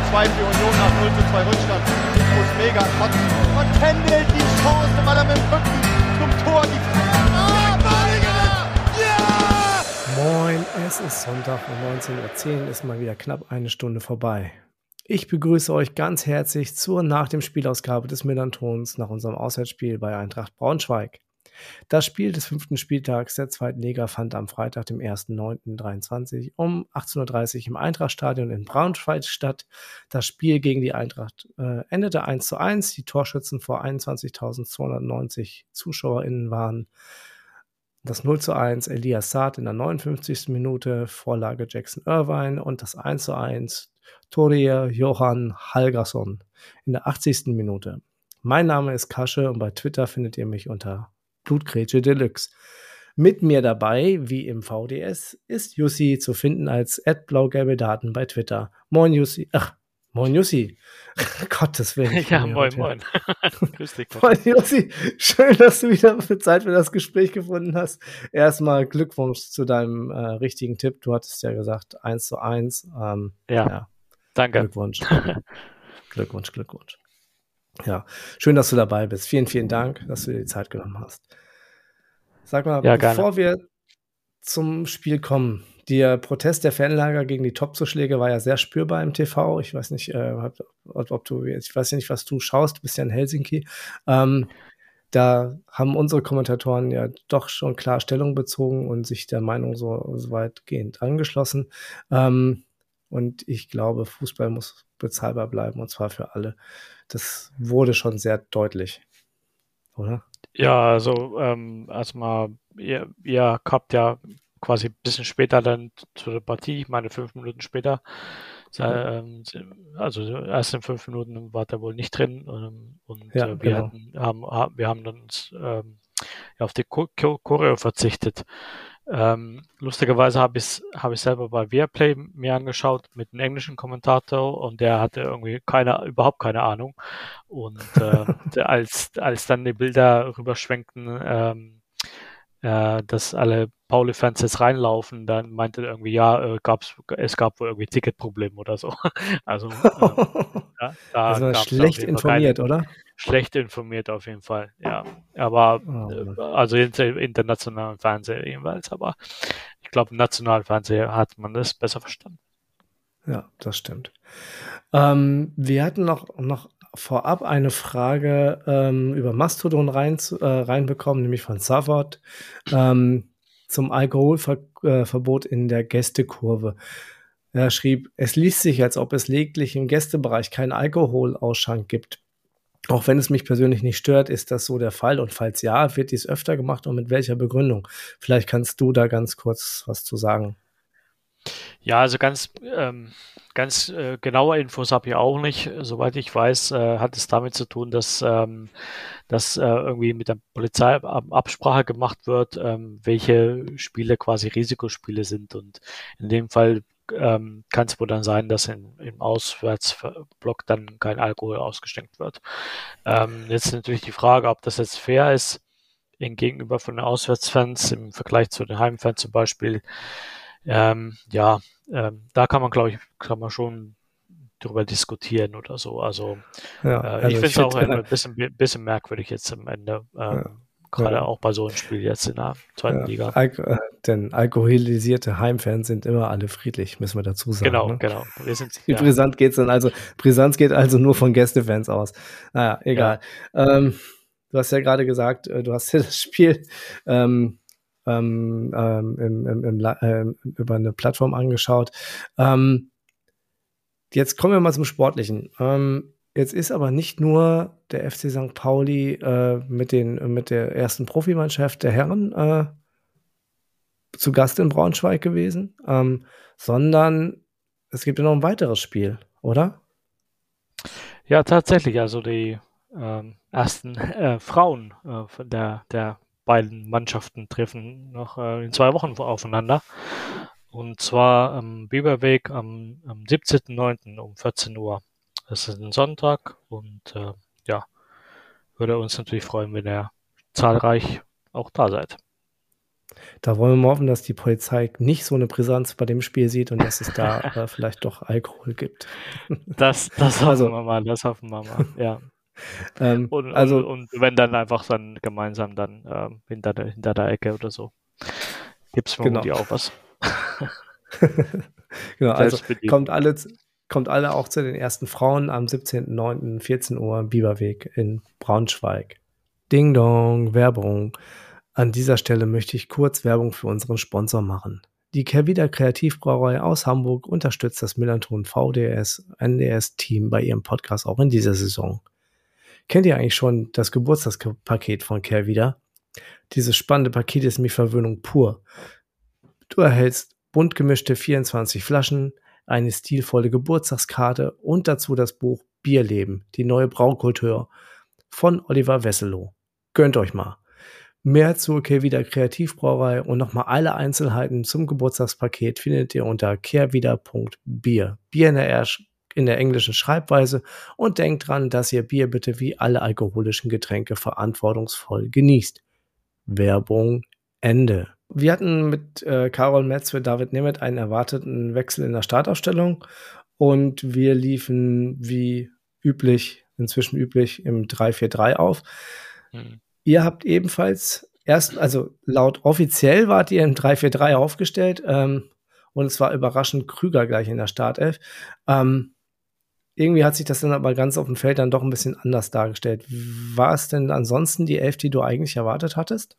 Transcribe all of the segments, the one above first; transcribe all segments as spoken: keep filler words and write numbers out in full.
zwei für Union nach null zu zwei Rückstand. Ich muss mega kotzen. Und Kendall die Chance, weil er mit dem Rücken zum Tor die Ah, Balinger! Ja! Moin, es ist Sonntag um neunzehn Uhr zehn, ist mal wieder knapp eine Stunde vorbei. Ich begrüße euch ganz herzlich zur nach dem Spielausgabe des Millern-Tons nach unserem Auswärtsspiel bei Eintracht Braunschweig. Das Spiel des fünften Spieltags der zweiten Liga fand am Freitag, dem ersten neunten dreiundzwanzig um achtzehn Uhr dreißig im Eintrachtstadion in Braunschweig statt. Das Spiel gegen die Eintracht äh, endete eins zu eins. Die Torschützen vor einundzwanzigtausendzweihundertneunzig ZuschauerInnen waren das null zu eins Elias Saad in der neunundfünfzigsten Minute, Vorlage Jackson Irvine und das eins zu eins Torje Johan Halgason in der achtzigsten Minute. Mein Name ist Kasche und bei Twitter findet ihr mich unter Blutgrätsche Deluxe. Mit mir dabei, wie im V D S, ist Jussi zu finden als at blaugelbe Daten bei Twitter. Moin Jussi. Ach, moin Jussi. Gottes Willen. Ja, moin, moin. Grüß dich. Moin Jussi. Schön, dass du wieder Zeit für das Gespräch gefunden hast. Erstmal Glückwunsch zu deinem äh, richtigen Tipp. Du hattest ja gesagt eins zu eins. Ähm, ja, ja, danke. Glückwunsch. Glückwunsch, Glückwunsch. Ja, schön, dass du dabei bist. Vielen, vielen Dank, dass du dir die Zeit genommen hast. Sag mal, ja, bevor wir zum Spiel kommen, der Protest der Fanlager gegen die Top-Zuschläge war ja sehr spürbar im T V. Ich weiß nicht, äh, ob, ob du, ich weiß ja nicht, was du schaust, du bist ja in Helsinki. Ähm, da haben unsere Kommentatoren ja doch schon klar Stellung bezogen und sich der Meinung so, so weitgehend angeschlossen. Ähm, und ich glaube, Fußball muss bezahlbar bleiben, und zwar für alle. Das wurde schon sehr deutlich, oder? Ja, also ähm, erstmal, ihr, ihr habt ja quasi ein bisschen später dann zu der Partie, ich meine fünf Minuten später, ähm, also erst in fünf Minuten war der wohl nicht drin ähm, und ja, äh, wir, genau. hatten, haben, wir haben dann uns ähm, ja, auf die Choreo verzichtet. Ähm, lustigerweise habe ich hab ich selber bei Viaplay mir angeschaut mit einem englischen Kommentator und der hatte irgendwie keine, überhaupt keine Ahnung. Und äh, als, als dann die Bilder rüberschwenkten, ähm, äh, dass alle Pauli-Fans jetzt reinlaufen, dann meinte er irgendwie, ja, äh, gab's, es gab wohl irgendwie Ticketprobleme oder so. Also äh, ja, da also man schlecht informiert, keine, oder? Schlecht informiert auf jeden Fall, ja. Aber oh, also im internationalen Fernsehen jedenfalls, aber ich glaube, im nationalen Fernsehen hat man das besser verstanden. Ja, das stimmt. Ähm, wir hatten noch, noch vorab eine Frage ähm, über Mastodon rein, äh, reinbekommen, nämlich von Savot, ähm, zum Alkoholverbot in der Gästekurve. Er schrieb, es liest sich, als ob es lediglich im Gästebereich keinen Alkoholausschank gibt. Auch wenn es mich persönlich nicht stört, ist das so der Fall. Und falls ja, wird dies öfter gemacht und mit welcher Begründung? Vielleicht kannst du da ganz kurz was zu sagen. Ja, also ganz, ähm, ganz äh, genaue Infos habe ich auch nicht. Soweit ich weiß, äh, hat es damit zu tun, dass, ähm, dass äh, irgendwie mit der Polizei Absprache gemacht wird, ähm, welche Spiele quasi Risikospiele sind. Und in dem Fall ähm, kann es wohl dann sein, dass in, im Auswärtsblock dann kein Alkohol ausgeschenkt wird. Ähm, jetzt ist natürlich die Frage, ob das jetzt fair ist, in gegenüber von den Auswärtsfans im Vergleich zu den Heimfans zum Beispiel. Ähm, ja, ähm, da kann man, glaube ich, kann man schon drüber diskutieren oder so. Also, ja, äh, also ich finde es auch find, ein bisschen, bisschen merkwürdig jetzt am Ende, ähm, ja, gerade ja. auch bei so einem Spiel jetzt in der zweiten ja, Liga. Al- äh, denn alkoholisierte Heimfans sind immer alle friedlich, müssen wir dazu sagen. Genau, ne? genau. Wir sind, Wie ja. brisant geht's dann also? Brisanz geht also nur von Gästefans aus. Naja, egal. Ja. Ähm, du hast ja gerade gesagt, du hast ja das Spiel ähm, ähm, im, im, im, äh, über eine Plattform angeschaut. Ähm, jetzt kommen wir mal zum Sportlichen. Ähm, jetzt ist aber nicht nur der F C Sankt Pauli äh, mit, den, mit der ersten Profimannschaft der Herren äh, zu Gast in Braunschweig gewesen, ähm, sondern es gibt ja noch ein weiteres Spiel, oder? Ja, tatsächlich. Also die ähm, ersten äh, Frauen äh, von der, der beiden Mannschaften treffen noch äh, in zwei Wochen aufeinander. Und zwar am Biberweg am, am siebzehnten neunten um vierzehn Uhr. Das ist ein Sonntag und äh, ja, würde uns natürlich freuen, wenn ihr zahlreich auch da seid. Da wollen wir mal hoffen, dass die Polizei nicht so eine Brisanz bei dem Spiel sieht und dass es da äh, vielleicht doch Alkohol gibt. Das, das hoffen Also- wir mal, das hoffen wir mal, ja. Ähm, Und, also, und, und wenn dann einfach dann gemeinsam dann ähm, hinter, der, hinter der Ecke oder so. Gibt's vermutlich Genau. auch was. genau, also Selbstbedienung. kommt alle, kommt alle auch zu den ersten Frauen am siebzehnten neunten vierzehn Uhr im Biberweg in Braunschweig. Ding Dong, Werbung. An dieser Stelle möchte ich kurz Werbung für unseren Sponsor machen. Die Kehrwieder Kreativbrauerei aus Hamburg unterstützt das Millanton V D S N D S-Team bei ihrem Podcast auch in dieser Saison. Kennt ihr eigentlich schon das Geburtstagspaket von Kehrwieder? Dieses spannende Paket ist mir Verwöhnung pur. Du erhältst bunt gemischte vierundzwanzig Flaschen, eine stilvolle Geburtstagskarte und dazu das Buch Bierleben, die neue Braukultur von Oliver Wesselow. Gönnt euch mal. Mehr zur Kehrwieder Kreativbrauerei und nochmal alle Einzelheiten zum Geburtstagspaket findet ihr unter kehrwieder punkt bier. Bier in der, Ersch- in der englischen Schreibweise und denkt dran, dass ihr Bier bitte wie alle alkoholischen Getränke verantwortungsvoll genießt. Werbung Ende. Wir hatten mit äh, Karol Metz für David Nemeth einen erwarteten Wechsel in der Startaufstellung und wir liefen wie üblich, inzwischen üblich, im drei vier drei auf. Hm. Ihr habt ebenfalls erst, also laut offiziell wart ihr im drei vier drei aufgestellt ähm, und es war überraschend Krüger gleich in der Startelf. Ähm, irgendwie hat sich das dann aber ganz auf dem Feld dann doch ein bisschen anders dargestellt. War es denn ansonsten die Elf, die du eigentlich erwartet hattest?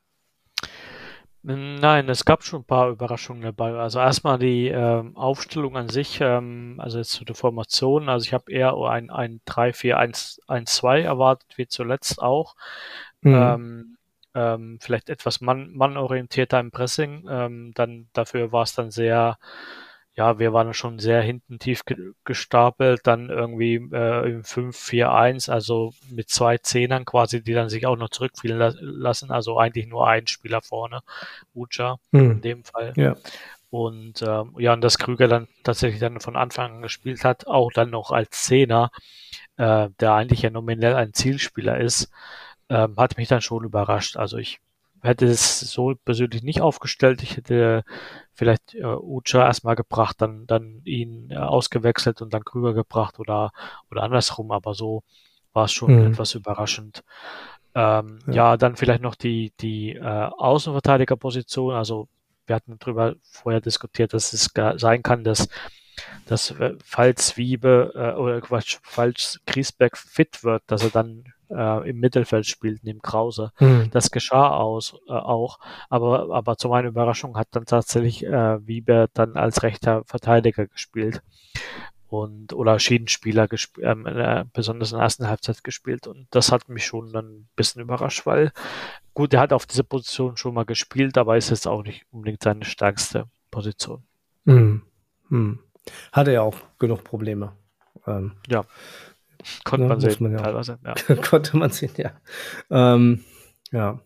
Nein, es gab schon ein paar Überraschungen dabei. Also erstmal die ähm, Aufstellung an sich, ähm, also jetzt zu der Formation. Also ich habe eher ein, ein drei vier eins eins zwei erwartet, wie zuletzt auch. Mhm. Ähm, ähm, vielleicht etwas Mann, mannorientierter im Pressing. Ähm, dann dafür war es dann sehr, ja, wir waren schon sehr hinten tief ge gestapelt, dann irgendwie äh, im fünf vier eins, also mit zwei Zehnern quasi, die dann sich auch noch zurückfielen la lassen, also eigentlich nur ein Spieler vorne, Ucha Mhm. in dem Fall. Ja. Und ähm, ja, und dass Krüger dann tatsächlich dann von Anfang an gespielt hat, auch dann noch als Zehner, äh, der eigentlich ja nominell ein Zielspieler ist, ähm, hat mich dann schon überrascht. Also ich hätte es so persönlich nicht aufgestellt. Ich hätte vielleicht äh, Ucha erstmal gebracht, dann, dann ihn äh, ausgewechselt und dann Krüger gebracht oder, oder andersrum, aber so war es schon Mhm. etwas überraschend. Ähm, Ja. ja. dann vielleicht noch die, die äh, Außenverteidigerposition. Also wir hatten darüber vorher diskutiert, dass es ga- sein kann, dass, dass äh, falls Wiebe äh, oder Quatsch, falls Griesbeck fit wird, dass er dann äh, im Mittelfeld spielt, neben Krause. Mhm. Das geschah aus, äh, auch, aber, aber zu meiner Überraschung hat dann tatsächlich äh, Wiebe dann als rechter Verteidiger gespielt und oder Schiedenspieler gesp ähm, äh, besonders in der ersten Halbzeit gespielt und das hat mich schon dann ein bisschen überrascht, weil gut, er hat auf dieser Position schon mal gespielt, aber ist jetzt auch nicht unbedingt seine stärkste Position. Mhm. Mhm. Hatte ja auch genug Probleme. Ähm, Ja, konnte ne, man muss sehen, man ja auch. teilweise. Ja. Konnte man sehen, ja. Ähm, ja.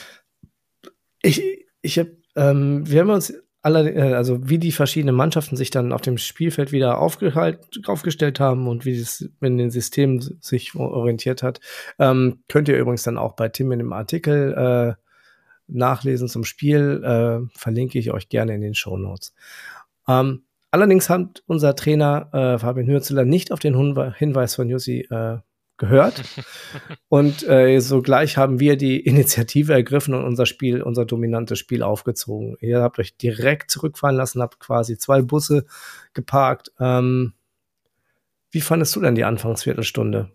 Ich, ich habe, ähm, wir haben uns alle, äh, also wie die verschiedenen Mannschaften sich dann auf dem Spielfeld wieder aufgehalt, aufgestellt haben und wie es in den Systemen sich orientiert hat, ähm, könnt ihr übrigens dann auch bei Tim in dem Artikel äh, nachlesen zum Spiel. Äh, verlinke ich euch gerne in den Shownotes. Ähm, allerdings hat unser Trainer äh, Fabian Hürzeler nicht auf den Hunwe- Hinweis von Jussi äh, gehört. Und äh, sogleich haben wir die Initiative ergriffen und unser Spiel, unser dominantes Spiel aufgezogen. Ihr habt euch direkt zurückfahren lassen, habt quasi zwei Busse geparkt. Ähm, wie fandest du denn die Anfangsviertelstunde?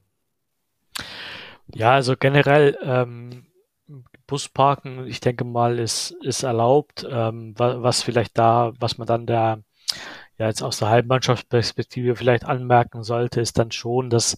Ja, also generell ähm, Busparken, ich denke mal, ist, ist erlaubt. Ähm, wa- was vielleicht da, was man dann der, ja jetzt aus der Halbmannschaftsperspektive vielleicht anmerken sollte, ist dann schon, dass,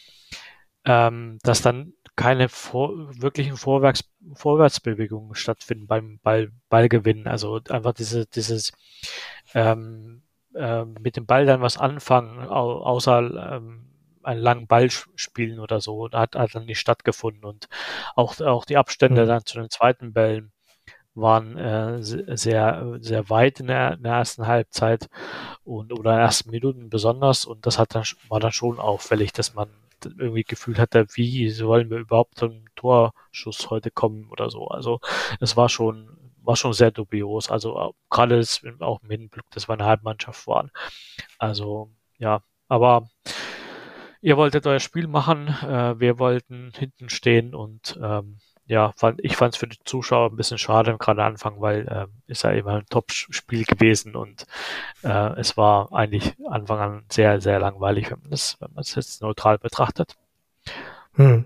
ähm, dass dann keine vor, wirklichen Vorwärts, Vorwärtsbewegungen stattfinden beim Ball, Ballgewinn. Also einfach diese, dieses ähm, ähm, mit dem Ball dann was anfangen, au außer ähm, einen langen Ball sch- spielen oder so, hat, hat dann nicht stattgefunden. Und auch, auch die Abstände Mhm. dann zu den zweiten Bällen waren äh, se- sehr, sehr weit in der, in der ersten Halbzeit und oder in den ersten Minuten besonders. Und das hat dann, sch- war dann schon auffällig, dass man irgendwie gefühlt hatte, wie sollen wir überhaupt zum Torschuss heute kommen oder so. Also es war schon, war schon sehr dubios. Also äh, gerade das, auch mit dem Glück, dass wir eine Halbmannschaft waren. Also ja, aber ihr wolltet euer Spiel machen, äh, wir wollten hinten stehen und ähm, ja, fand, ich fand es für die Zuschauer ein bisschen schade, gerade am Anfang, weil äh, ist ja immer ein Top-Spiel gewesen und äh, es war eigentlich Anfang an sehr, sehr langweilig, wenn man das, wenn man es jetzt neutral betrachtet. Hm.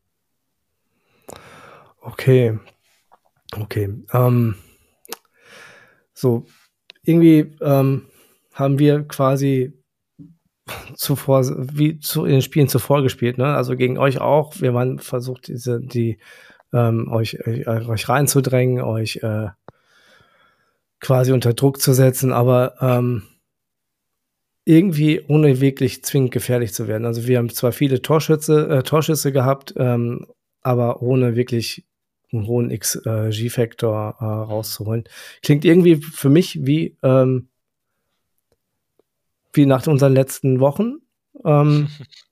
Okay. Okay. Ähm, so, irgendwie ähm, haben wir quasi zuvor, wie zu in den Spielen zuvor gespielt, ne? Also gegen euch auch. Wir waren versucht, diese, die ähm, euch, euch, euch reinzudrängen, euch äh, quasi unter Druck zu setzen, aber ähm, irgendwie ohne wirklich zwingend gefährlich zu werden. Also wir haben zwar viele Torschütze, äh, Torschüsse gehabt, ähm, aber ohne wirklich einen hohen X G-Faktor äh, rauszuholen. Klingt irgendwie für mich wie ähm, wie nach unseren letzten Wochen. Ähm,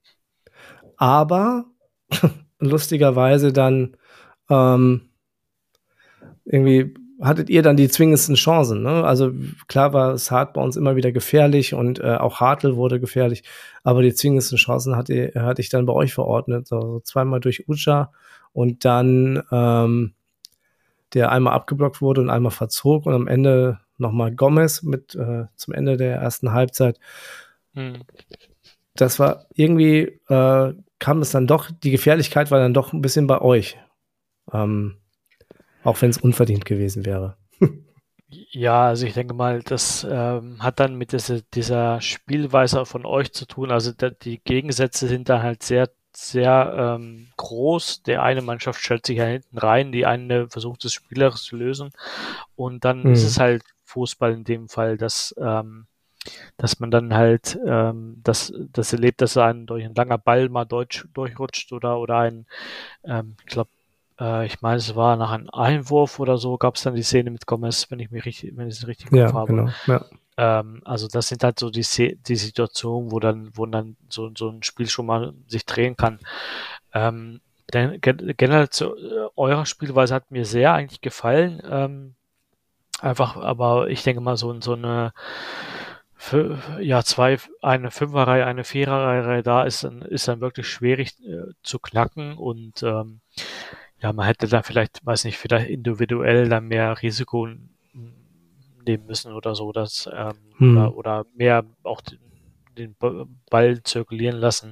aber lustigerweise dann ähm, irgendwie hattet ihr dann die zwingendsten Chancen, ne? Also klar war es hart bei uns immer wieder gefährlich und äh, auch Hartl wurde gefährlich, aber die zwingendsten Chancen hatte, hatte ich dann bei euch verordnet, so zweimal durch Ucha und dann ähm, der einmal abgeblockt wurde und einmal verzog und am Ende nochmal Gomez mit äh, zum Ende der ersten Halbzeit. Hm. Das war irgendwie, äh, kam es dann doch, die Gefährlichkeit war dann doch ein bisschen bei euch. Ähm, auch wenn es unverdient gewesen wäre. Ja, also ich denke mal, das ähm, hat dann mit dieser, dieser Spielweise von euch zu tun. Also da, die Gegensätze sind da halt sehr, sehr ähm, groß. Der eine Mannschaft stellt sich ja hinten rein, die eine versucht es spielerisch zu lösen. Und dann mhm. ist es halt Fußball in dem Fall, dass, ähm, dass man dann halt ähm, das, das erlebt, dass ein durch ein langer Ball mal durch, durchrutscht oder, oder ein, ähm, ich glaube, ich meine, es war nach einem Einwurf oder so, gab es dann die Szene mit Gomez, wenn ich mich richtig, wenn ich es richtig im Kopf ja, habe. Genau, ja. Ähm, also das sind halt so die, die Situationen, wo dann, wo dann so, so ein Spiel schon mal sich drehen kann. Ähm, denn generell zu äh, eurer Spielweise hat mir sehr eigentlich gefallen. Ähm, einfach, aber ich denke mal, so, so eine für, ja, zwei, eine Fünferreihe, eine Viererreihe da ist dann, ist dann wirklich schwierig äh, zu knacken und ähm, ja, man hätte da vielleicht, weiß nicht, vielleicht individuell dann mehr Risiko nehmen müssen oder so, dass ähm, hm. oder, oder mehr auch den, den Ball zirkulieren lassen,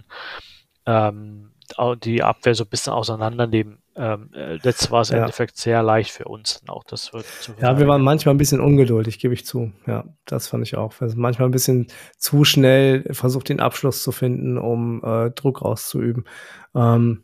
ähm, die Abwehr so ein bisschen auseinandernehmen. Ähm, letztes war es im ja. Endeffekt sehr leicht für uns. Auch das wird zu ja, wir waren manchmal ein bisschen ungeduldig, gebe ich zu. Ja, das fand ich auch. Also manchmal ein bisschen zu schnell versucht, den Abschluss zu finden, um äh, Druck auszuüben. Ähm,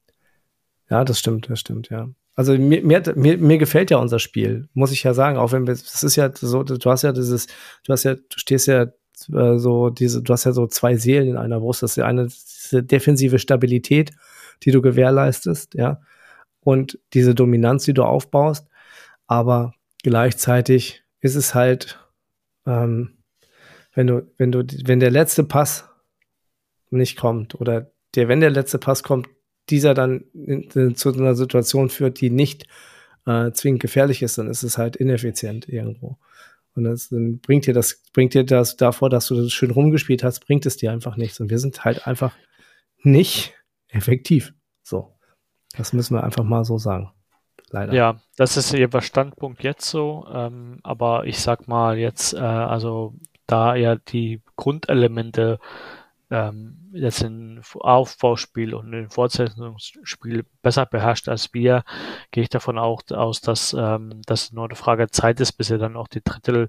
Ja, das stimmt, das stimmt, ja. Also mir, mir, mir, mir gefällt ja unser Spiel, muss ich ja sagen, auch wenn wir, das ist ja so, du hast ja dieses, du hast ja, du stehst ja äh, so, diese, du hast ja so zwei Seelen in einer Brust, das ist ja eine, diese defensive Stabilität, die du gewährleistest, ja, und diese Dominanz, die du aufbaust, aber gleichzeitig ist es halt, ähm, wenn du, wenn du, wenn der letzte Pass nicht kommt oder der, wenn der letzte Pass kommt, dieser dann in, in, zu einer Situation führt, die nicht äh, zwingend gefährlich ist, dann ist es halt ineffizient irgendwo. Und das, dann bringt dir das, bringt dir das davor, dass du das schön rumgespielt hast, bringt es dir einfach nichts. Und wir sind halt einfach nicht effektiv. So. Das müssen wir einfach mal so sagen. Leider. Ja, das ist ihr Standpunkt jetzt so. Ähm, aber ich sag mal jetzt, äh, also da ja die Grundelemente ähm, jetzt im Aufbauspiel und im Fortsetzungsspiel besser beherrscht als wir, gehe ich davon auch aus, dass ähm, das nur eine Frage der Zeit ist, bis er dann auch die Drittel,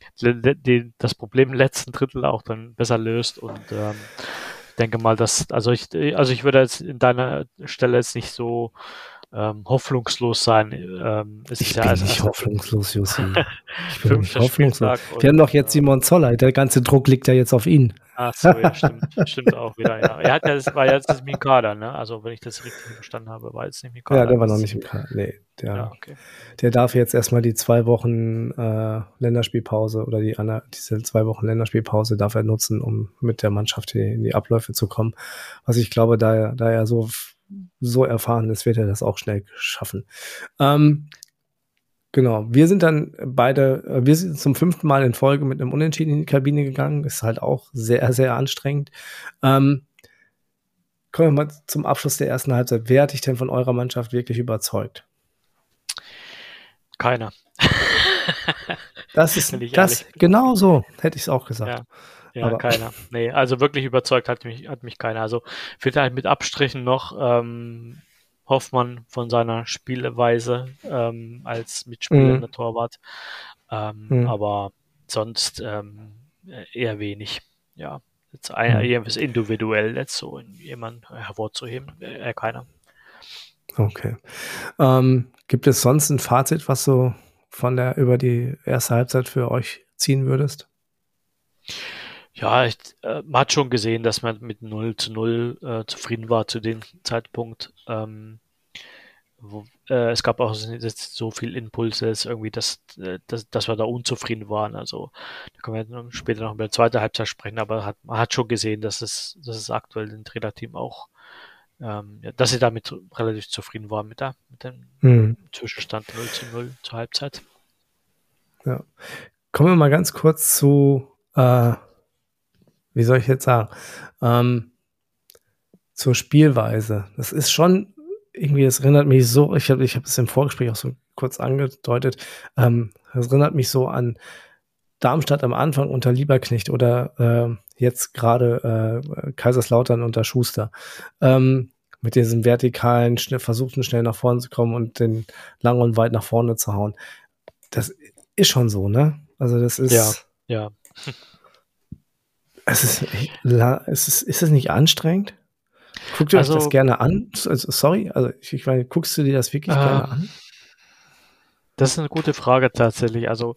die, das Problem im letzten Drittel auch dann besser löst und ähm, ich denke mal, dass, also ich, also ich würde jetzt in deiner Stelle jetzt nicht so ähm, hoffnungslos sein. Ähm, es ich ist bin ja also nicht hoffnungslos, Jussi. Ich bin nicht hoffnungslos. Wir haben doch jetzt Simon Zoller, der ganze Druck liegt ja jetzt auf ihn. Ach so, ja, stimmt, stimmt auch wieder, ja. Er hat ja, das war jetzt nicht im Kader, ne? Also, wenn ich das richtig verstanden habe, war jetzt nicht im Kader. Ja, der war noch nicht im Kader, nee. Der, ja, okay. der darf jetzt erstmal die zwei Wochen äh, Länderspielpause oder die diese zwei Wochen Länderspielpause darf er nutzen, um mit der Mannschaft in die Abläufe zu kommen. Was ich glaube, da er, da er so, so erfahren ist, wird er das auch schnell schaffen. Ähm, Genau, wir sind dann beide, äh, wir sind zum fünften Mal in Folge mit einem Unentschieden in die Kabine gegangen. Ist halt auch sehr, sehr anstrengend. Ähm, kommen wir mal zum Abschluss der ersten Halbzeit. Wer hat dich denn von eurer Mannschaft wirklich überzeugt? Keiner. Das ist, Wenn ich das, ehrlich bin. genau so hätte ich es auch gesagt. Ja, ja Aber- keiner. Nee, also wirklich überzeugt hat mich, hat mich keiner. Also vielleicht halt mit Abstrichen noch ähm, Hoffmann von seiner Spielweise ähm, als Mitspieler Mhm. in der Torwart. Ähm, Mhm. Aber sonst ähm, eher wenig. Ja, jetzt ein, Mhm. irgendwas individuell jetzt so jemand hervorzuheben, eher keiner. Okay. Ähm, gibt es sonst ein Fazit, was du von der über die erste Halbzeit für euch ziehen würdest? Ja, ich, äh, man hat schon gesehen, dass man mit null zu null äh, zufrieden war zu dem Zeitpunkt. Ähm, wo, äh, es gab auch jetzt so viel Impulse, dass irgendwie, dass, äh, dass, dass wir da unzufrieden waren. Also da können wir dann später noch über die zweite Halbzeit sprechen, aber hat, man hat schon gesehen, dass es, dass es aktuell dem Trainerteam auch, ähm, ja, dass sie damit relativ zufrieden waren mit, der, mit dem Mhm. Zwischenstand null zu null zur Halbzeit. Ja. Kommen wir mal ganz kurz zu, äh, wie soll ich jetzt sagen, ähm, zur Spielweise. Das ist schon irgendwie, es erinnert mich so, ich habe ich hab es im Vorgespräch auch so kurz angedeutet, ähm, es erinnert mich so an Darmstadt am Anfang unter Lieberknecht oder äh, jetzt gerade äh, Kaiserslautern unter Schuster. Ähm, mit diesem vertikalen, schnell, versuchten schnell nach vorne zu kommen und den lang und weit nach vorne zu hauen. Das ist schon so, ne? Also das ist... Ja, ja. Es ist, echt la- es ist, ist es nicht anstrengend? Guckt ihr euch Also- das gerne an? Also, sorry, also ich, ich meine, guckst du dir das wirklich gerne Ähm, an? Das ist eine gute Frage tatsächlich. Also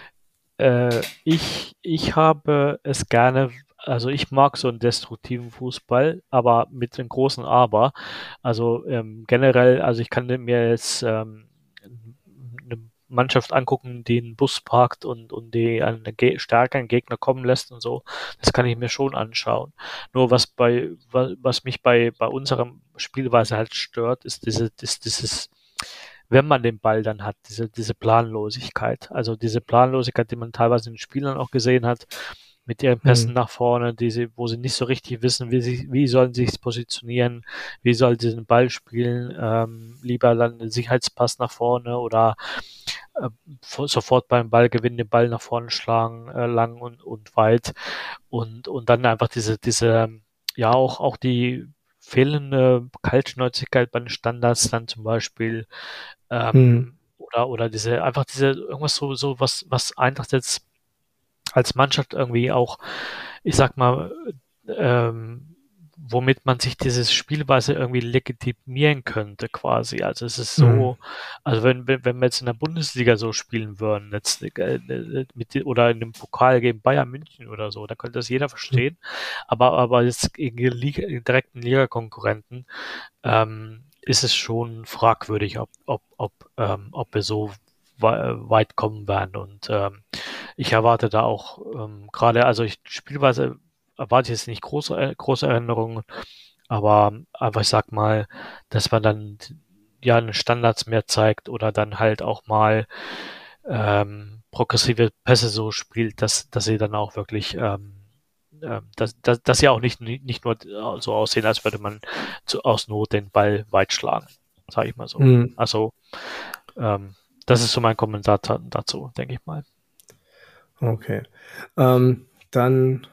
äh, ich, ich habe es gerne, also ich mag so einen destruktiven Fußball, aber mit einem großen Aber. Also ähm, generell, also ich kann mir jetzt ähm, eine Mannschaft angucken, die einen Bus parkt und, und die einen Ge stärkeren Gegner kommen lässt und so. Das kann ich mir schon anschauen. Nur was bei, was, was mich bei, bei unserer Spielweise halt stört, ist diese, ist dieses, wenn man den Ball dann hat, diese, diese Planlosigkeit. Also diese Planlosigkeit, die man teilweise in den Spielern auch gesehen hat, mit ihren Pässen Hm. nach vorne, die sie, wo sie nicht so richtig wissen, wie sie, wie sollen sie sich positionieren, wie sollen sie den Ball spielen, ähm, lieber dann einen Sicherheitspass nach vorne oder äh, sofort beim Ballgewinn den Ball nach vorne schlagen, äh, lang und, und weit und, und dann einfach diese, diese, ja auch, auch die fehlende Kaltschnäuzigkeit bei den Standards dann zum Beispiel, ähm, Hm. oder, oder diese, einfach diese, irgendwas so, so was, was Eintracht jetzt als Mannschaft irgendwie auch, ich sag mal, ähm, womit man sich dieses Spielweise irgendwie legitimieren könnte, quasi. Also es ist so, Hm. also wenn, wenn, wenn wir jetzt in der Bundesliga so spielen würden, jetzt, äh, mit, oder in einem Pokal gegen Bayern München oder so, dann könnte das jeder verstehen. Aber, aber jetzt gegen Liga, direkten Ligakonkurrenten ähm, ist es schon fragwürdig, ob, ob, ob, ähm, ob wir so weit kommen werden. Und ähm, ich erwarte da auch ähm, gerade, also ich spielweise erwarte ich jetzt nicht große, große Änderungen, aber, aber ich sag mal, dass man dann ja eine Standards mehr zeigt oder dann halt auch mal ähm, progressive Pässe so spielt, dass, dass sie dann auch wirklich ähm, ähm, dass, dass, dass sie auch nicht, nicht nur so aussehen, als würde man zu, aus Not den Ball weit schlagen, sage ich mal so. Hm. Also ähm, das ist so mein Kommentar dazu, denke ich mal. Okay. Ähm, dann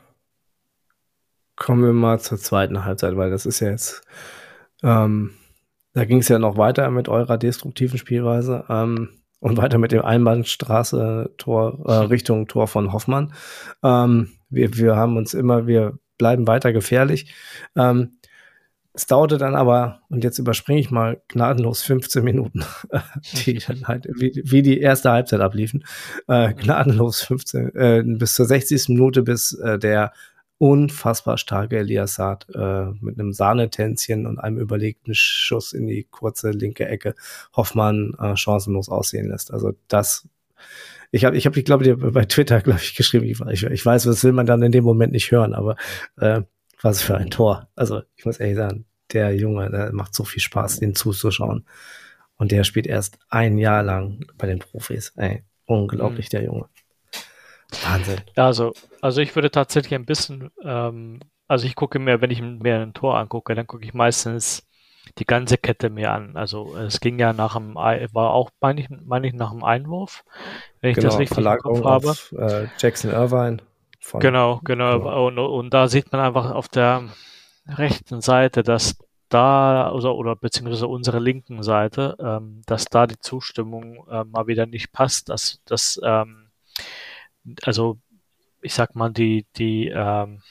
kommen wir mal zur zweiten Halbzeit, weil das ist ja jetzt, ähm, da ging es ja noch weiter mit eurer destruktiven Spielweise ähm, und weiter mit dem Einbahnstraße-Tor äh, Richtung Tor von Hoffmann. Ähm, wir, wir haben uns immer, wir bleiben weiter gefährlich. Ähm, Es dauerte dann aber, und jetzt überspringe ich mal gnadenlos fünfzehn Minuten, die dann halt wie, wie die erste Halbzeit abliefen, äh, gnadenlos fünfzehn, äh, bis zur sechzigsten Minute, bis äh, der unfassbar starke Elias Saad äh, mit einem Sahnetänzchen und einem überlegten Schuss in die kurze linke Ecke Hoffmann äh, chancenlos aussehen lässt. Also das, ich habe, ich habe, ich glaube, bei Twitter, glaube ich, geschrieben, ich, ich weiß, was will man dann in dem Moment nicht hören, aber äh, was für ein Tor. Also ich muss ehrlich sagen, der Junge, der macht so viel Spaß, den zuzuschauen. Und der spielt erst ein Jahr lang bei den Profis. Ey, unglaublich, mhm. der Junge. Wahnsinn. Also, also ich würde tatsächlich ein bisschen, ähm, also ich gucke mir, wenn ich mir ein Tor angucke, dann gucke ich meistens die ganze Kette mir an. Also es ging ja nach dem, war auch, meine ich, meine ich, nach dem Einwurf, wenn ich genau, das richtig Verlagerung im Kopf habe. Auf, äh, Jackson Irvine. Von, genau, genau. genau. Und, und da sieht man einfach auf der rechten Seite, dass da, oder, oder beziehungsweise unsere linken Seite, ähm, dass da die Zustimmung äh, mal wieder nicht passt, dass das, ähm, also ich sag mal, die, die, ähm,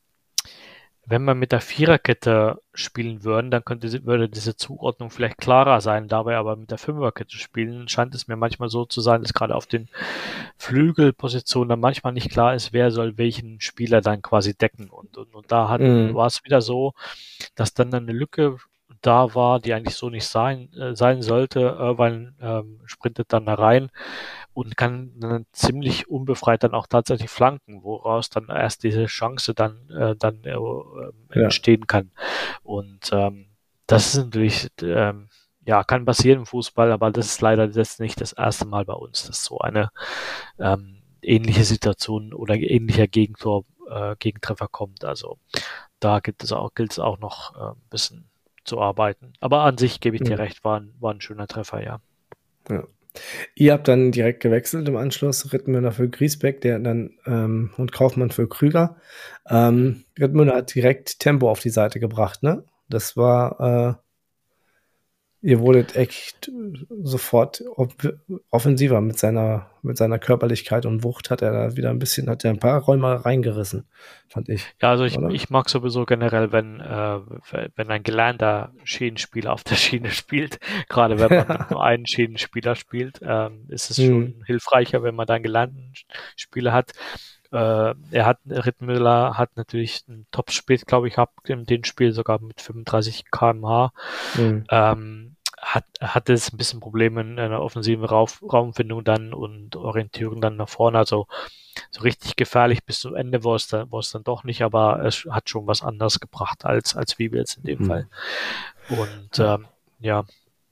wenn wir mit der Viererkette spielen würden, dann könnte, würde diese Zuordnung vielleicht klarer sein. Da wir aber mit der Fünferkette spielen, scheint es mir manchmal so zu sein, dass gerade auf den Flügelpositionen dann manchmal nicht klar ist, wer soll welchen Spieler dann quasi decken. Und, und, und da hat, mm. war es wieder so, dass dann eine Lücke da war, die eigentlich so nicht sein, äh, sein sollte. Irvine ähm, sprintet dann da rein und kann dann ziemlich unbefreit dann auch tatsächlich flanken, woraus dann erst diese Chance dann, äh, dann äh, entstehen ja. kann. Und ähm, das ist natürlich, ähm, ja, kann passieren im Fußball, aber das ist leider jetzt nicht das erste Mal bei uns, dass so eine ähm, ähnliche Situation oder ähnlicher Gegentor, äh, Gegentreffer kommt. Also da gibt es auch, gilt es auch noch äh, ein bisschen zu arbeiten. Aber an sich gebe ich dir ja. recht, war ein, war ein schöner Treffer, ja. Ja. Ihr habt dann direkt gewechselt im Anschluss, Rittmüller für Griesbeck, der dann ähm, und Kaufmann für Krüger. Ähm, Rittmüller hat direkt Tempo auf die Seite gebracht, ne? Das war, äh, ihr wurdet echt sofort offensiver mit seiner, mit seiner Körperlichkeit und Wucht, hat er da wieder ein bisschen, hat er ein paar Räume reingerissen, fand ich. Ja, also ich, ich mag sowieso generell, wenn, äh, wenn ein gelernter Schienenspieler auf der Schiene spielt, gerade wenn man ja. nur einen Schienenspieler spielt, ähm, ist es hm. schon hilfreicher, wenn man da einen gelernten Spieler hat. Äh, er hat, Rittmüller hat natürlich ein Top-Speed, glaube ich, gehabt in dem Spiel sogar mit fünfunddreißig Kilometer pro Stunde. Mhm. Ähm, hat, hatte es ein bisschen Probleme in einer offensiven Rauf, Raumfindung dann und Orientierung dann nach vorne. Also so richtig gefährlich bis zum Ende war es dann, war es dann doch nicht, aber es hat schon was anderes gebracht als, als Wiebels in dem mhm. Fall. Und ähm, ja.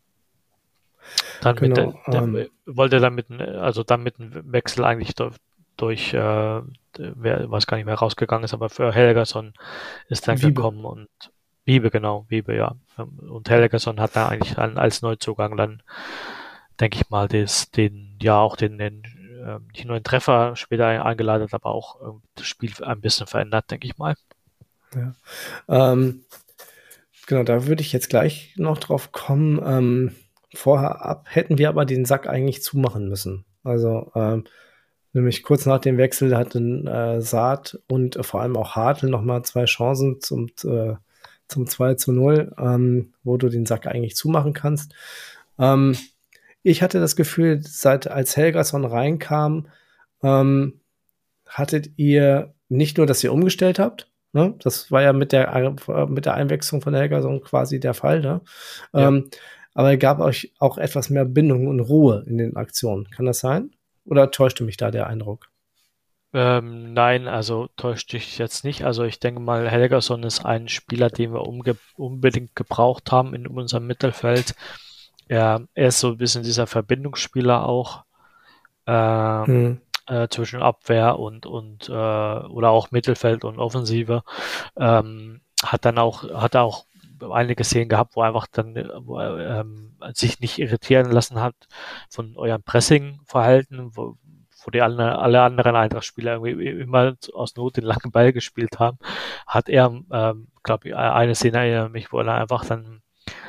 Dann genau, mit der, der ähm, wollte dann mit, also dann mit dem Wechsel eigentlich durch, durch äh, wer weiß gar nicht, wer rausgegangen ist, aber für Helgason ist dann Wiebe. gekommen und Wiebe, genau, Wiebe, ja. Und Helgason hat da eigentlich dann als Neuzugang dann, denke ich mal, des, den, ja, auch den, den äh, nicht nur einen Treffer später eingeleitet, aber auch äh, das Spiel ein bisschen verändert, denke ich mal. Ja. Ähm, genau, da würde ich jetzt gleich noch drauf kommen. Ähm, vorher ab hätten wir aber den Sack eigentlich zumachen müssen. Also, ähm, nämlich kurz nach dem Wechsel hatten äh, Saad und äh, vor allem auch Hartl nochmal zwei Chancen zum, äh, zum zwei zu null, ähm, wo du den Sack eigentlich zumachen kannst. Ähm, ich hatte das Gefühl, seit als Helgason reinkam, ähm, hattet ihr nicht nur, dass ihr umgestellt habt, ne? Das war ja mit der, mit der Einwechslung von Helgason quasi der Fall, ne? Ja. Ähm, aber er gab euch auch etwas mehr Bindung und Ruhe in den Aktionen. Kann das sein? Oder täuschte mich da der Eindruck? Ähm, nein, also täuscht dich jetzt nicht. Also ich denke mal, Helgason ist ein Spieler, den wir umge- unbedingt gebraucht haben in unserem Mittelfeld. Er, er ist so ein bisschen dieser Verbindungsspieler auch äh, hm. äh, zwischen Abwehr und, und äh, oder auch Mittelfeld und Offensive. Ähm, hat dann auch, hat auch einige Szenen gehabt, wo er einfach dann wo er, ähm, sich nicht irritieren lassen hat von eurem Pressing-Verhalten, wo, wo die alle, alle anderen Eintracht-Spieler irgendwie immer aus Not den langen Ball gespielt haben, hat er, ähm, glaube ich, eine Szene erinnert mich, wo er einfach dann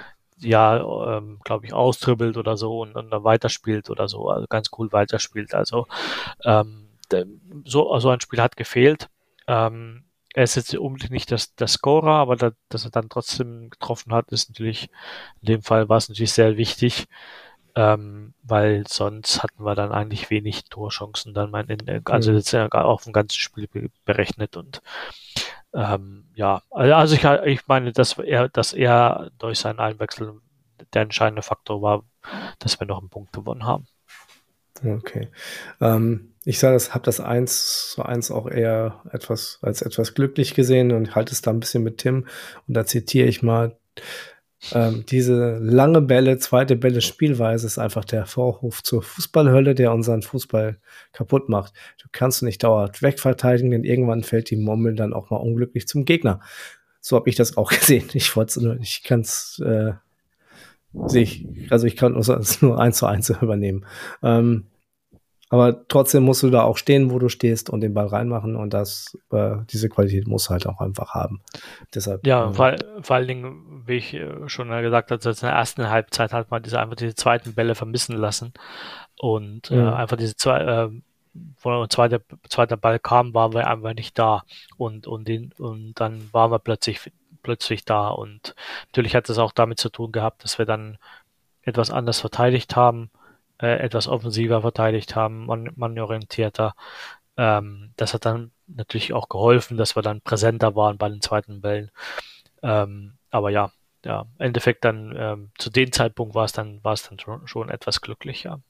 ja, ähm, glaube ich, austribbelt oder so und, und dann weiterspielt oder so, also ganz cool weiterspielt. Also ähm, der, so also ein Spiel hat gefehlt. Ähm, er ist jetzt unbedingt nicht das, der Scorer, aber da, dass er dann trotzdem getroffen hat, ist natürlich, in dem Fall war es natürlich sehr wichtig, ähm, weil sonst hatten wir dann eigentlich wenig Torchancen dann mal in, also jetzt ja auf dem ganzen Spiel berechnet und ähm, ja, also ich, ich meine, dass er, dass er durch seinen Einwechsel der entscheidende Faktor war, dass wir noch einen Punkt gewonnen haben. Okay. Ähm, ich sage, das habe das eins zu eins auch eher etwas als etwas glücklich gesehen und halte es da ein bisschen mit Tim. Und da zitiere ich mal: Ähm, diese lange Bälle, zweite Bälle Spielweise ist einfach der Vorhof zur Fußballhölle, der unseren Fußball kaputt macht. Du kannst nicht dauernd wegverteidigen, denn irgendwann fällt die Murmel dann auch mal unglücklich zum Gegner. So habe ich das auch gesehen. Ich wollte nur, ich kann es, äh, sehe ich, also ich kann es nur eins zu eins übernehmen. Ähm, aber trotzdem musst du da auch stehen, wo du stehst und den Ball reinmachen und das, äh, diese Qualität muss halt auch einfach haben. Deshalb, Ja, äh, vor, vor allen Dingen, wie ich äh, schon gesagt habe, in der ersten Halbzeit hat man diese, einfach diese zweiten Bälle vermissen lassen und äh, Mhm. einfach diese zwei, äh, wo ein zweiter, zweiter Ball kam, waren wir einfach nicht da und, und, den, und dann waren wir plötzlich, plötzlich da und natürlich hat das auch damit zu tun gehabt, dass wir dann etwas anders verteidigt haben, äh, etwas offensiver verteidigt haben, man, manorientierter. Ähm, das hat dann natürlich auch geholfen, dass wir dann präsenter waren bei den zweiten Bällen. Ähm, aber ja, ja, im Endeffekt dann ähm, zu dem Zeitpunkt war es dann, war es dann schon, schon etwas glücklicher.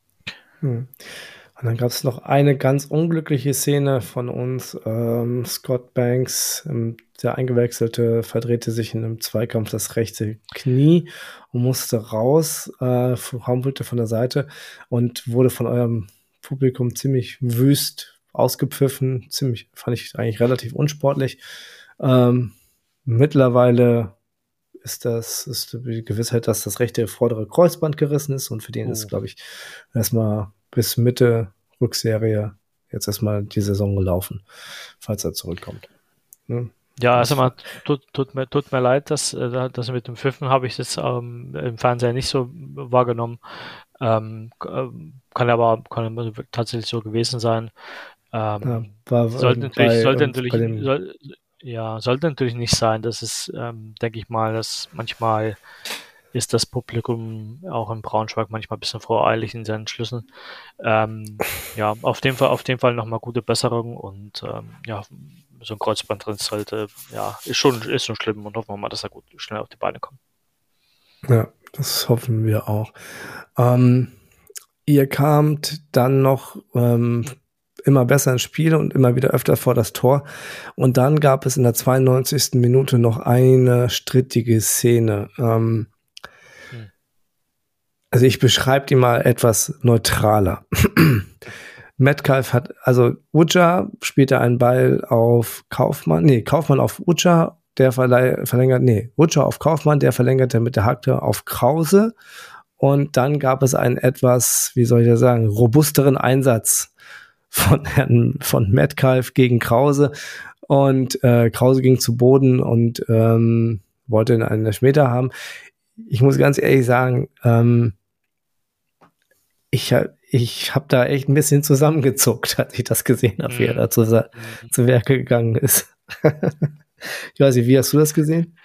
Hm. Und dann gab es noch eine ganz unglückliche Szene von uns. Ähm, Scott Banks, ähm, der Eingewechselte, verdrehte sich in einem Zweikampf das rechte Knie und musste raus, äh, humpelte von der Seite und wurde von eurem Publikum ziemlich wüst ausgepfiffen. Ziemlich, fand ich eigentlich relativ unsportlich. Ähm, mittlerweile ist das ist die Gewissheit, dass das rechte vordere Kreuzband gerissen ist und für den Oh. ist, glaube ich, erstmal bis Mitte Rückserie jetzt erstmal die Saison gelaufen, falls er zurückkommt. Ne? Ja, Das- also mal, tut, tut, mir, tut mir leid, dass, äh, dass mit dem Pfiffen habe ich das ähm, im Fernsehen nicht so wahrgenommen. Ähm, k- ähm, kann aber, kann aber tatsächlich so gewesen sein. ja, Ähm, war sollte ähm, natürlich, bei, sollte ähm, natürlich, bei dem soll, ja, sollte natürlich nicht sein. Das ist, ähm, denke ich mal, dass manchmal ist das Publikum auch in Braunschweig manchmal ein bisschen voreilig in seinen Schlüssen. Ähm, ja, auf jeden Fall, auf jeden Fall nochmal gute Besserung und ähm, ja, so ein Kreuzbandriss sollte, ja, ist schon, ist schon schlimm und hoffen wir mal, dass er gut schnell auf die Beine kommt. Ja, das hoffen wir auch. Ähm, ihr kamt dann noch ähm, immer besser ins Spiel und immer wieder öfter vor das Tor. Und dann gab es in der zweiundneunzigsten Minute noch eine strittige Szene. Ähm, Hm. Also ich beschreibe die mal etwas neutraler. Metcalf hat, also Uja spielte einen Ball auf Kaufmann, nee, Kaufmann auf Uja, der verle- verlängert, nee, Uja auf Kaufmann, der verlängerte mit der Hacke auf Krause. Und dann gab es einen etwas, wie soll ich das sagen, robusteren Einsatz von Herrn, von Metcalf gegen Krause. Und äh, Krause ging zu Boden und ähm, wollte einen Elfmeter haben. Ich muss ganz ehrlich sagen, ähm, ich, ich habe da echt ein bisschen zusammengezuckt, als ich das gesehen habe, wie er Mhm. da zu, Mhm. zu Werke gegangen ist. Ich weiß nicht, wie hast du das gesehen?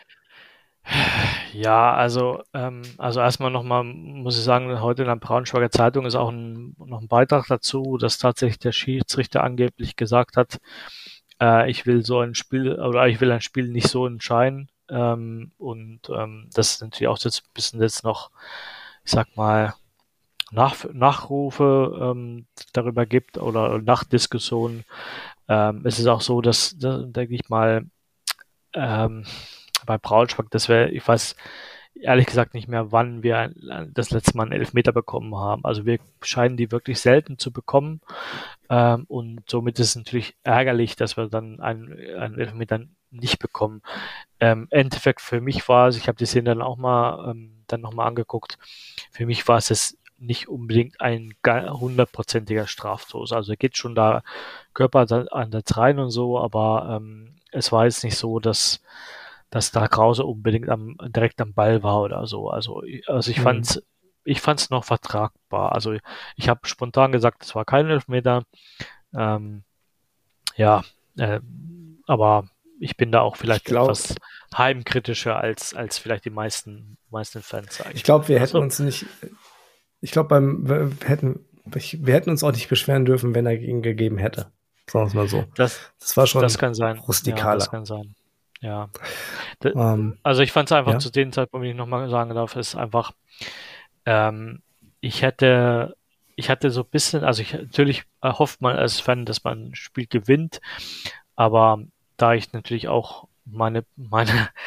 Ja, also, ähm, also erstmal nochmal, muss ich sagen, heute in der Braunschweiger Zeitung ist auch ein, noch ein Beitrag dazu, dass tatsächlich der Schiedsrichter angeblich gesagt hat, äh, ich will so ein Spiel oder ich will ein Spiel nicht so entscheiden. Ähm, und ähm, das ist natürlich auch jetzt ein bisschen jetzt noch, ich sag mal, Nach, Nachrufe ähm, darüber gibt oder Nachdiskussionen. Ähm, es ist auch so, dass, da, denke ich mal, ähm, bei Braunschweig, dass wir, ich weiß ehrlich gesagt nicht mehr, wann wir ein, das letzte Mal einen Elfmeter bekommen haben. Also wir scheinen die wirklich selten zu bekommen. Ähm, und somit ist es natürlich ärgerlich, dass wir dann einen, einen Elfmeter nicht bekommen. Ähm, Endeffekt für mich war es, ich habe die Szene dann auch mal ähm, dann nochmal angeguckt, für mich war es jetzt nicht unbedingt ein hundertprozentiger Strafstoß. Also er geht schon da Körperansatz rein und so, aber ähm, es war jetzt nicht so, dass dass da Krause unbedingt am, direkt am Ball war oder so. Also, also ich Mhm. fand's, ich fand's noch vertragbar. Also ich habe spontan gesagt, es war kein Elfmeter. Ähm, ja, äh, aber ich bin da auch vielleicht Ich glaub- etwas heimkritischer als, als vielleicht die meisten, meisten Fans, sag Ich glaube, wir Also, hätten uns nicht, ich glaube, beim, wir hätten, wir hätten uns auch nicht beschweren dürfen, wenn er gegen gegeben hätte. Sagen wir es mal so. das, Das war schon das kann sein. Ja, rustikaler. das kann sein. Ja. D- Ähm, Also ich fand es einfach ja. zu dem Zeitpunkt, wenn ich nochmal sagen darf, ist einfach, ähm, ich hätte, ich hatte so ein bisschen, also ich natürlich hofft man als Fan, dass man ein Spiel gewinnt, aber da ich natürlich auch meine, meine,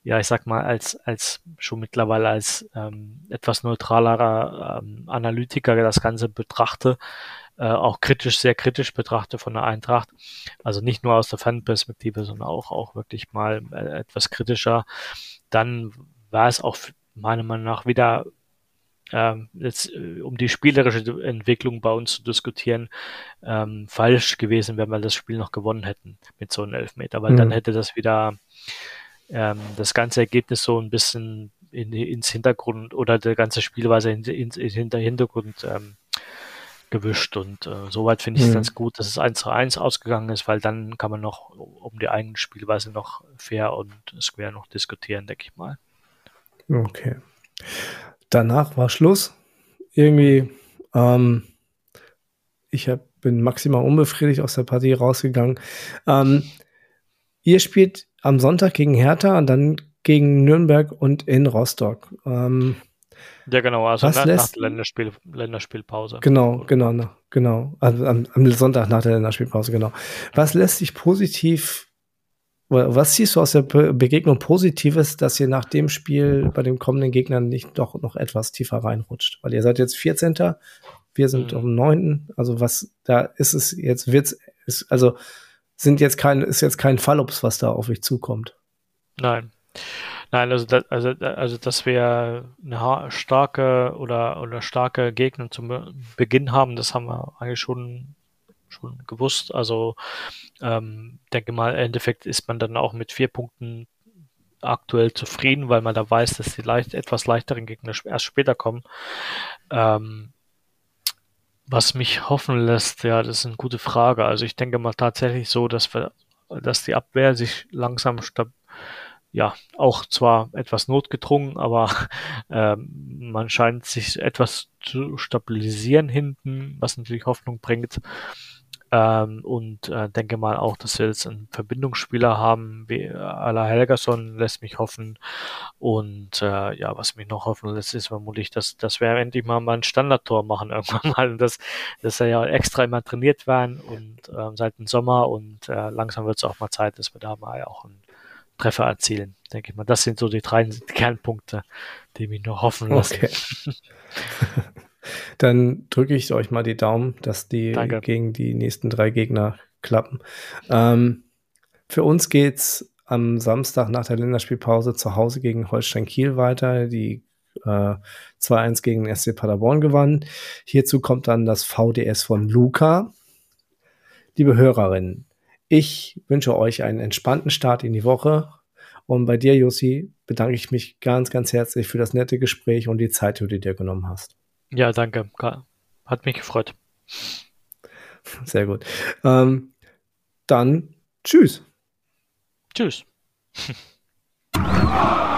ja, ich sag mal, als, als schon mittlerweile als ähm, etwas neutralerer ähm, Analytiker das Ganze betrachte, äh, auch kritisch, sehr kritisch betrachte von der Eintracht. Also nicht nur aus der Fanperspektive, sondern auch, auch wirklich mal äh, etwas kritischer. Dann war es auch meiner Meinung nach wieder ähm, jetzt, äh, um die spielerische Entwicklung bei uns zu diskutieren, ähm, falsch gewesen, wenn wir das Spiel noch gewonnen hätten mit so einem Elfmeter, weil mhm. dann hätte das wieder ähm, das ganze Ergebnis so ein bisschen in, ins Hintergrund oder die ganze Spielweise in, in, in den Hintergrund ähm, gewischt und äh, soweit finde ich es mhm. ganz gut, dass es eins zu eins ausgegangen ist, weil dann kann man noch um die eigene Spielweise noch fair und square noch diskutieren, denke ich mal. Okay. Danach war Schluss. Irgendwie, ähm, ich hab, bin maximal unbefriedigt aus der Partie rausgegangen. Ähm, ihr spielt am Sonntag gegen Hertha und dann gegen Nürnberg und in Rostock. Ähm, ja, genau, also nach, nach der Länderspiel, Länderspielpause. Genau, genau, genau. Also am, am Sonntag nach der Länderspielpause, genau. Was lässt sich positiv, was siehst du aus der Begegnung Positives, dass ihr nach dem Spiel bei den kommenden Gegnern nicht doch noch etwas tiefer reinrutscht? Weil ihr seid jetzt vierzehnter, wir sind mhm. am neunten Also was, da ist es jetzt, wird's, ist, also sind jetzt kein, ist jetzt kein Fallups, was da auf euch zukommt. Nein. Nein, also das, also, also dass wir eine starke oder, oder starke Gegner zum Beginn haben, das haben wir eigentlich schon, schon gewusst. Also ähm, denke mal, im Endeffekt ist man dann auch mit vier Punkten aktuell zufrieden, weil man da weiß, dass die leicht, etwas leichteren Gegner erst später kommen. Ähm, was mich hoffen lässt, ja, das ist eine gute Frage. Also ich denke mal tatsächlich so, dass wir, dass die Abwehr sich langsam stab- ja, auch zwar etwas notgedrungen, aber äh, man scheint sich etwas zu stabilisieren hinten, was natürlich Hoffnung bringt. Ähm, und äh, denke mal auch, dass wir jetzt einen Verbindungsspieler haben, wie Ala Helgason, lässt mich hoffen. Und äh, ja, was mich noch hoffen lässt, ist vermutlich, dass, dass wir endlich mal, mal ein Standardtor machen irgendwann mal. Und dass, dass er ja extra immer trainiert werden und äh, seit dem Sommer und äh, langsam wird es auch mal Zeit, dass wir da mal auch ein Treffer erzielen, denke ich mal. Das sind so die drei Kernpunkte, die mich noch hoffen lassen. Okay. Dann drücke ich euch mal die Daumen, dass die Danke. gegen die nächsten drei Gegner klappen. Ähm, für uns geht's am Samstag nach der Länderspielpause zu Hause gegen Holstein Kiel weiter, die äh, zwei eins gegen S C Paderborn gewannen. Hierzu kommt dann das V D S von Luca. Liebe Hörerinnen, ich wünsche euch einen entspannten Start in die Woche. Und bei dir, Jussi, bedanke ich mich ganz, ganz herzlich für das nette Gespräch und die Zeit, die du dir genommen hast. Ja, danke. Hat mich gefreut. Sehr gut. Ähm, dann tschüss. Tschüss.